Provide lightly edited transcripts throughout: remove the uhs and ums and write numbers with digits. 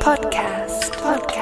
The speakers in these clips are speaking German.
Podcast.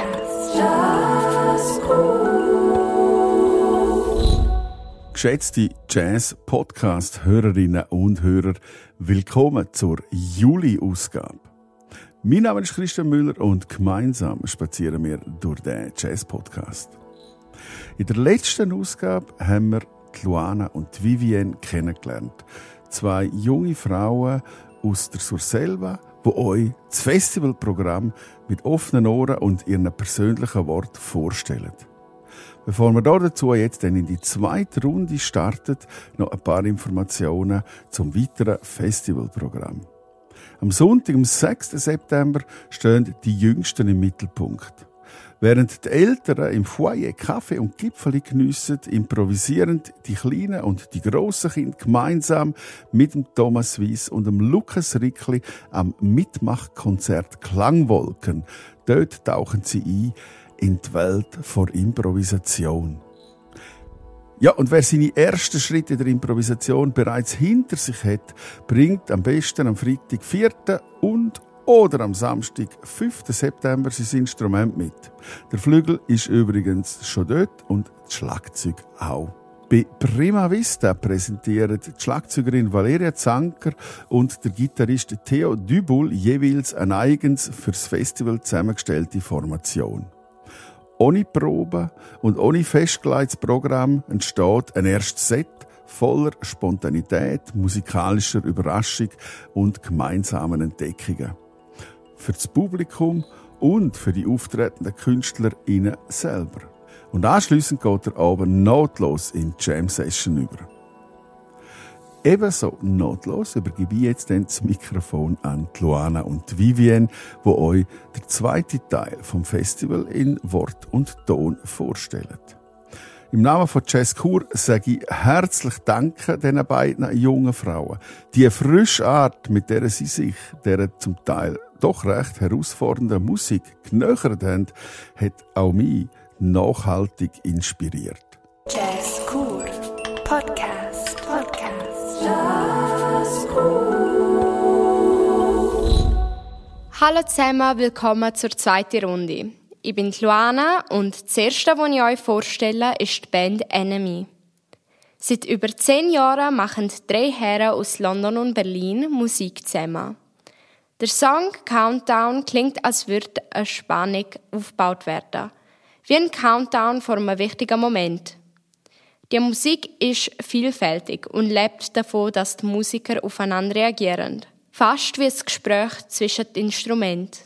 Jazzcool. Geschätzte Jazz-Podcast-Hörerinnen und Hörer, willkommen zur Juli-Ausgabe. Mein Name ist Christian Müller und gemeinsam spazieren wir durch den Jazz-Podcast. In der letzten Ausgabe haben wir Luana und Vivienne kennengelernt. Zwei junge Frauen aus der Surselva, die euch das Festivalprogramm mit offenen Ohren und ihren persönlichen Worten vorstellen. Bevor wir dazu jetzt in die zweite Runde starten, noch ein paar Informationen zum weiteren Festivalprogramm. Am Sonntag, am 6. September, stehen die Jüngsten im Mittelpunkt. Während die Älteren im Foyer Kaffee und Gipfeli geniessen, improvisieren die kleinen und die grossen Kinder gemeinsam mit dem Thomas Weiss und dem Lukas Rickli am Mitmachkonzert Klangwolken. Dort tauchen sie ein in die Welt vor Improvisation. Ja, und wer seine ersten Schritte in der Improvisation bereits hinter sich hat, bringt am besten am Freitag 4. oder am Samstag, 5. September, sein Instrument mit. Der Flügel ist übrigens schon dort und das Schlagzeug auch. Bei Prima Vista präsentieren die Schlagzeugerin Valeria Zanker und der Gitarrist Theo Dübul jeweils eine eigens fürs Festival zusammengestellte Formation. Ohne Proben und ohne festgelegtes Programm entsteht ein erstes Set voller Spontanität, musikalischer Überraschung und gemeinsamen Entdeckungen. Für das Publikum und für die auftretenden KünstlerInnen selber. Und anschliessend geht der Abend notlos in die Jam-Session über. Ebenso notlos übergebe ich jetzt das Mikrofon an Luana und Vivienne, die euch den zweiten Teil vom Festival in Wort und Ton vorstellen. Im Namen von Jazzcool sage ich herzlich Danke diesen beiden jungen Frauen. Die frische Art, mit der sie sich der zum Teil doch recht herausfordernden Musik genähert haben, hat auch mich nachhaltig inspiriert. Jazzcool. Podcast. Jazzcool. Hallo zusammen, willkommen zur zweiten Runde. Ich bin Luana und das Erste, was ich euch vorstelle, ist die Band Enemy. Seit über 10 Jahren machen 3 Herren aus London und Berlin Musik zusammen. Der Song Countdown klingt, als würde eine Spannung aufgebaut werden. Wie ein Countdown vor einem wichtigen Moment. Die Musik ist vielfältig und lebt davon, dass die Musiker aufeinander reagieren. Fast wie ein Gespräch zwischen den Instrumenten.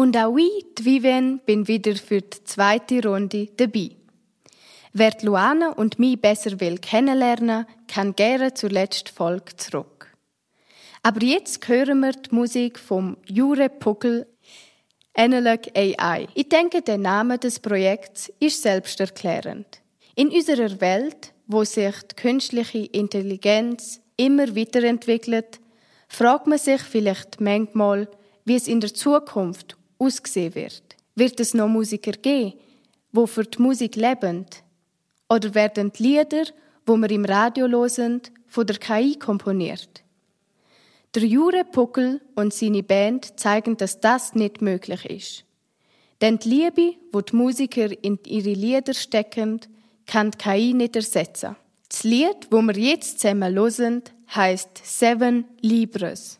Und auch ich, die Vivian, bin wieder für die zweite Runde dabei. Wer die Luana und mich besser will kennenlernen, kann gerne zur letzten Folge zurück. Aber jetzt hören wir die Musik vom Jure Puckel Analog AI. Ich denke, der Name des Projekts ist selbsterklärend. In unserer Welt, wo sich die künstliche Intelligenz immer weiterentwickelt, fragt man sich vielleicht manchmal, wie es in der Zukunft aussehen wird. Wird es noch Musiker geben, die für die Musik leben? Oder werden die Lieder, die wir im Radio hören, von der KI komponiert? Der Jure Puckel und seine Band zeigen, dass das nicht möglich ist. Denn die Liebe, die die Musiker in ihre Lieder stecken, kann die KI nicht ersetzen. Das Lied, das wir jetzt zusammen hören, heisst «Seven Libres».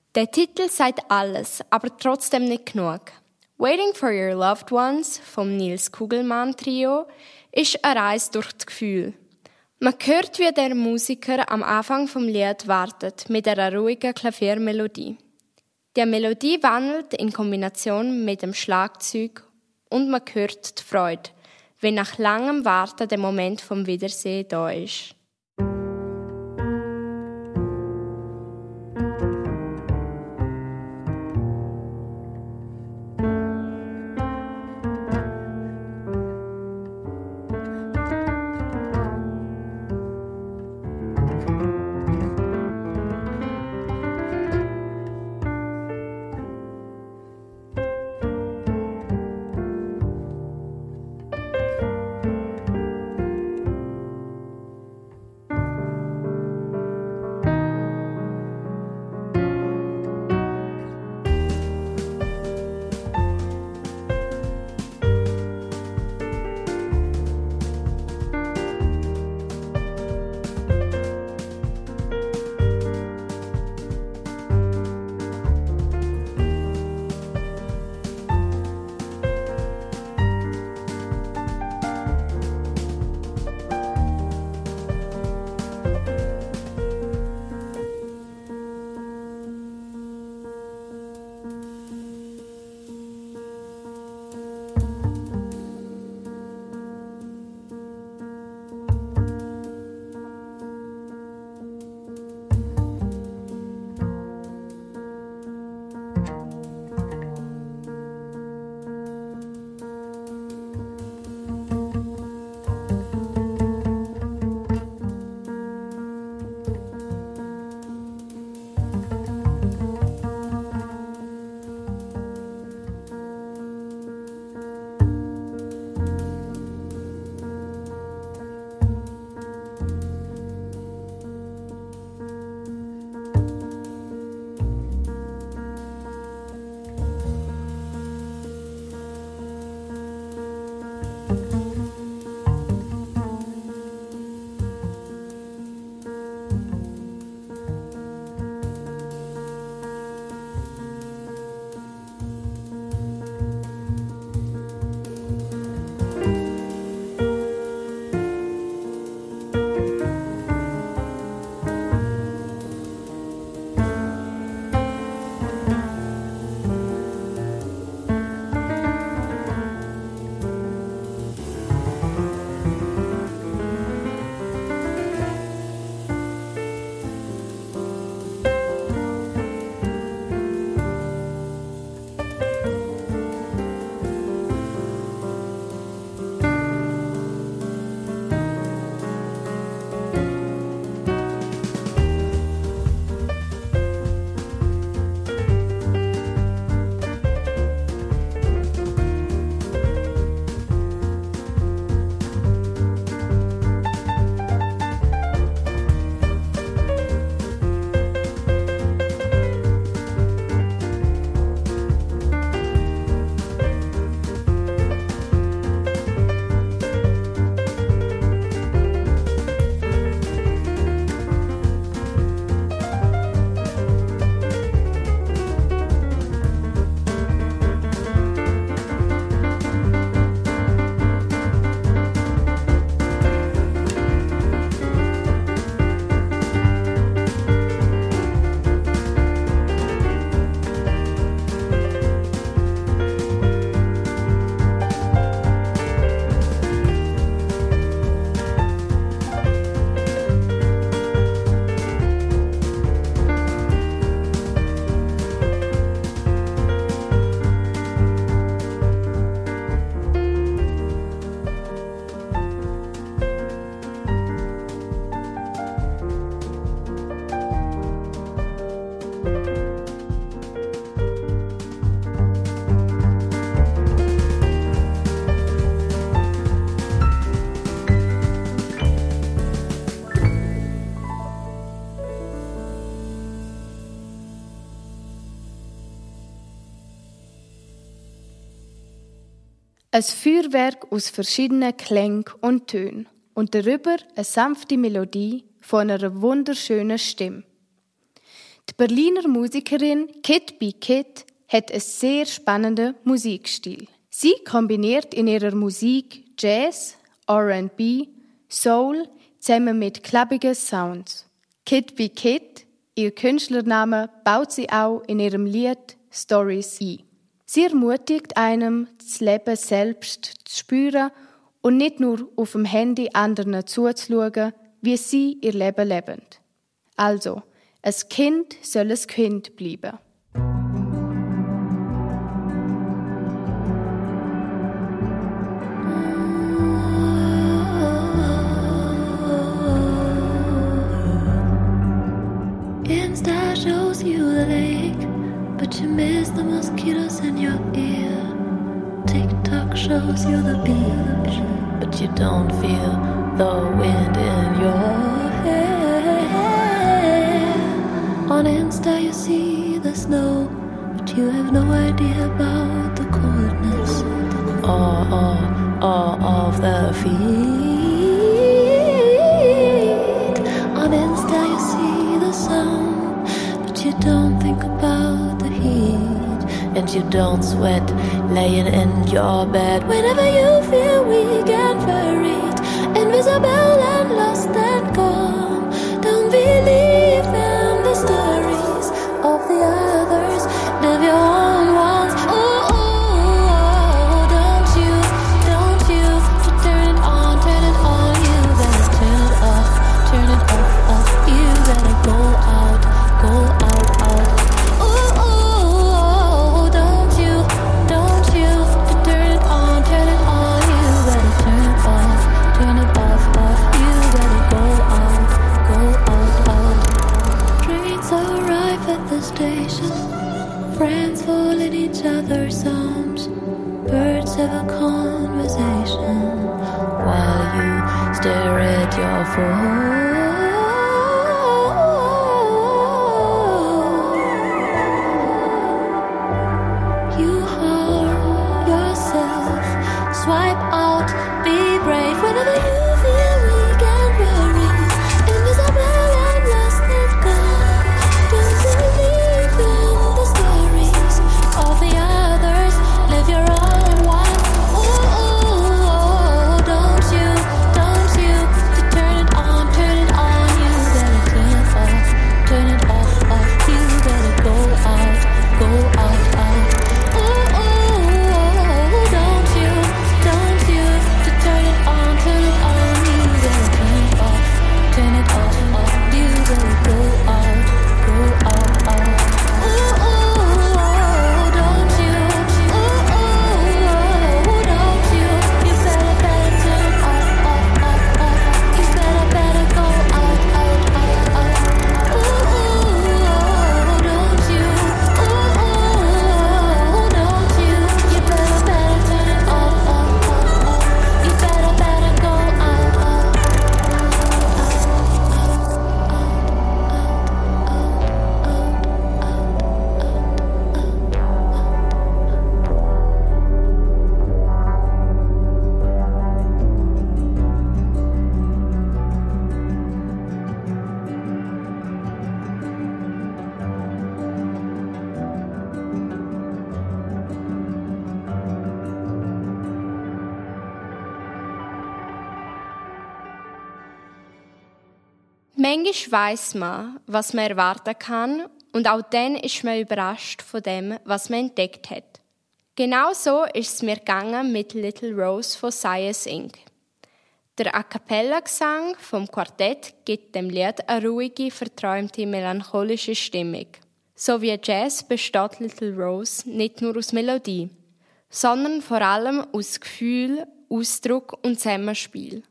Der Titel sagt alles, aber trotzdem nicht genug. Waiting for Your Loved Ones vom Nils Kugelmann Trio ist eine Reise durch das Gefühl. Man hört, wie der Musiker am Anfang vom Lied wartet mit einer ruhigen Klaviermelodie. Die Melodie wandelt in Kombination mit dem Schlagzeug und man hört die Freude, wenn nach langem Warten der Moment vom Wiedersehen da ist. Ein Feuerwerk aus verschiedenen Klängen und Tönen und darüber eine sanfte Melodie von einer wunderschönen Stimme. Die Berliner Musikerin Kid B. Kid hat einen sehr spannenden Musikstil. Sie kombiniert in ihrer Musik Jazz, R&B, Soul zusammen mit klappigen Sounds. Kid B. Kid, ihr Künstlername, baut sie auch in ihrem Lied Stories ein. Sie ermutigt einem, das Leben selbst zu spüren und nicht nur auf dem Handy anderen zuzuschauen, wie sie ihr Leben leben. Also, ein Kind soll ein Kind bleiben. Insta shows you the lake, but you miss the mosquitoes in your ear. TikTok shows you the beach, but you don't feel the wind in your hair. On Insta you see the snow, but you have no idea about the coldness of the feet. On Insta you see the sun, but you don't think about the heat, and you don't sweat laying in your bed whenever you feel weak and worried, invisible and lost and gone. Don't believe in the stories of the others, live your own ones. Don't you to turn it on, you better turn it off, you better go out. Don't you to turn it on, you better turn it off, you better go out. Trains arrive at the station, friends fall in each other's arms, birds have a conversation while you stare at your phone. You harm yourself, swipe out, be brave whenever you feel weak and worried, invisible and lost and gone. Don't believe in the stories of the others, live your own one. Don't you to turn it on, you better turn it off, you better go out. Don't you to turn it on, you better turn it off, you better go out. Don't you, you better turn it off, you better go out. Don't you, you better turn it off, you better go out. Manchmal weiss man, was man erwarten kann, und auch dann ist man überrascht von dem, was man entdeckt hat. Genau so ist es mir gegangen mit Little Rose von Science Inc. Der A-Cappella-Gesang vom Quartett gibt dem Lied eine ruhige, verträumte, melancholische Stimmung. So wie Jazz besteht Little Rose nicht nur aus Melodie, sondern vor allem aus Gefühl, Ausdruck und Zusammenspiel.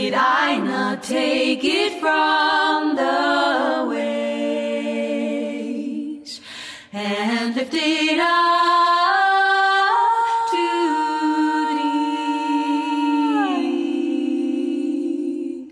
did I not take it from the waves and lift it up to thee?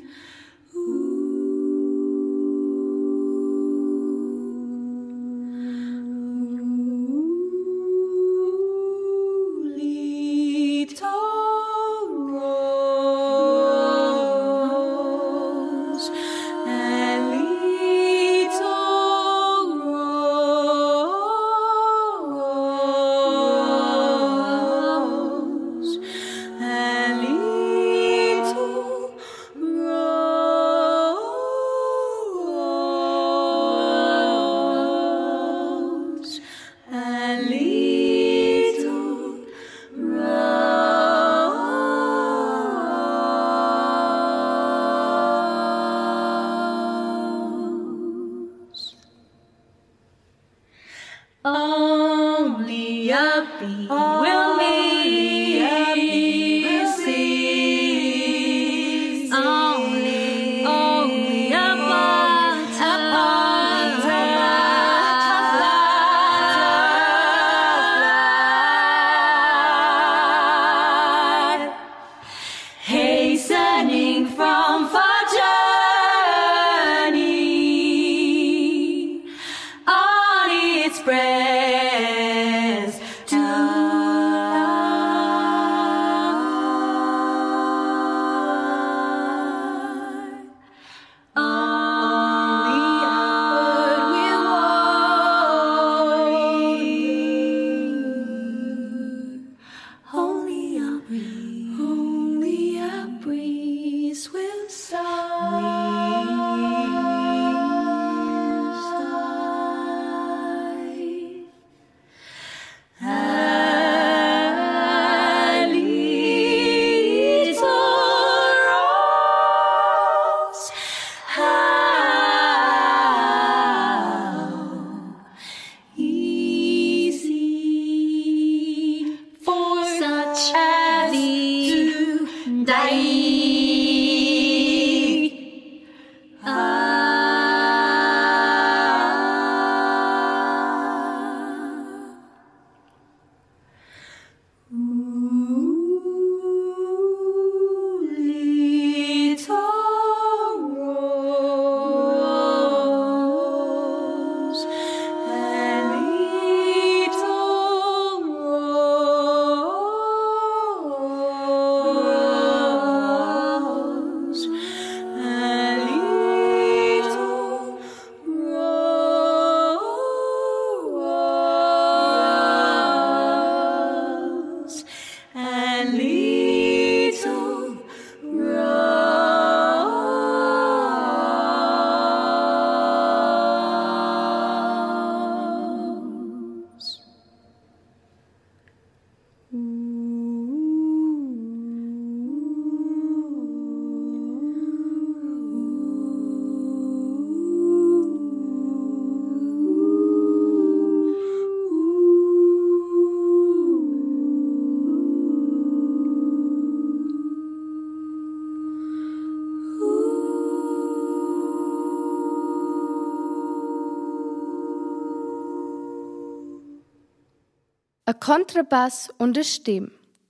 Only a bee will me see. Only a butterfly hastening from far journey on its breast to lie. Only upward will wander. Only a breeze will sigh. A little rose, how easy for such as thee to die. Ein Kontrabass und eine Stimme.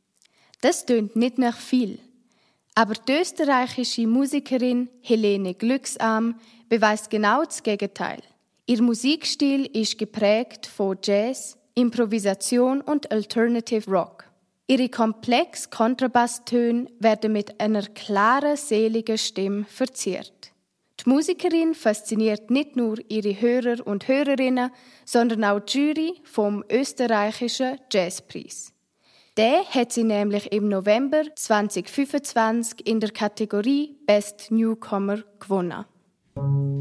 Das tönt nicht nach viel. Aber die österreichische Musikerin Helene Glücksam beweist genau das Gegenteil. Ihr Musikstil ist geprägt von Jazz, Improvisation und Alternative Rock. Ihre komplexen Kontrabasstöne werden mit einer klaren, seligen Stimme verziert. Die Musikerin fasziniert nicht nur ihre Hörer und Hörerinnen, sondern auch die Jury vom österreichischen Jazzpreis. Den hat sie nämlich im November 2025 in der Kategorie Best Newcomer gewonnen.